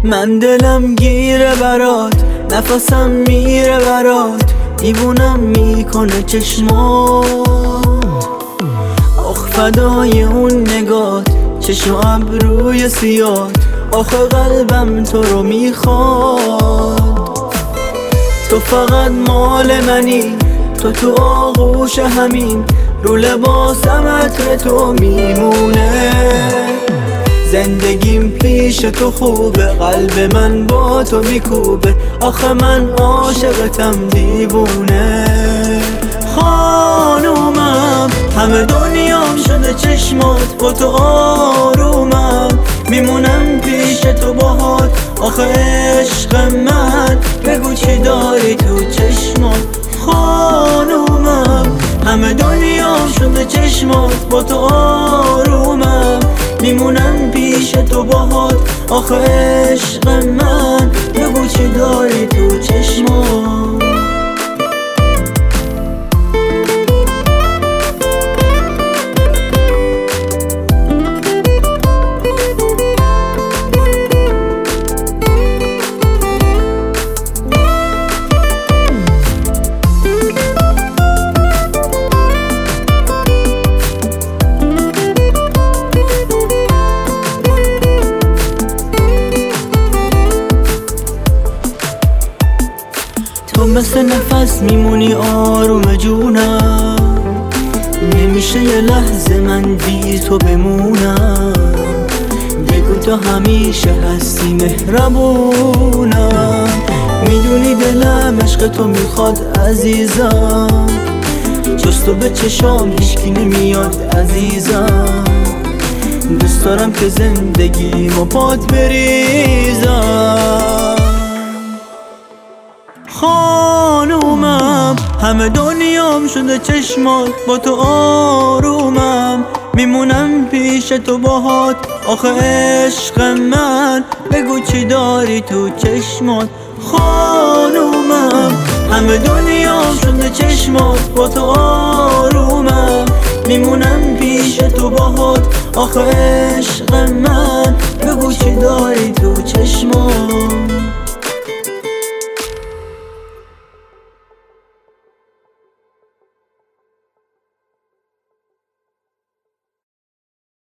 من دلم گیره برات، نفسم میره برات، دیوونم میکنه چشمات. آخ فدای اون نگات، چشم و ابروی سیات، آخه قلبم تو رو میخواد. تو فقط مال منی، تو آغوش همین، رو لباسم عطر تو میمونه. زندگیم پیش تو خوبه، قلب من با تو میکوبه، آخه من عاشقتم دیوونه. خانومم همه دنیام شده چشمات، با تو آرومم، میمونم پیش تو باهات، آخه عشق من بگو چی داری تو چشمات. خانومم همه دنیام شده چشمات، با تو آرومم، میمونم پیش تو باهات، آخه عشق من بگو چی داری تو چشمات. تو مثل نفس میمونی آروم جونم، نمیشه یه لحظه من بی تو بمونم. بگو تو همیشه هستی مهربونم، میدونی دلم عشق تو میخواد عزیزم، جز تو به چشام هیچکی نمیاد عزیزم. دوست دارم که زندگیمو پات بریزم. خانومم همه دنیام شده چشمات، با تو آرومم، میمونم پیش تو باهات، آخه عشق من بگو چی داری تو چشمات. خانومم همه دنیام شده چشمات، با تو آرومم، میمونم پیش تو باهات، آخه عشق من بگو چی داری تو چشمات.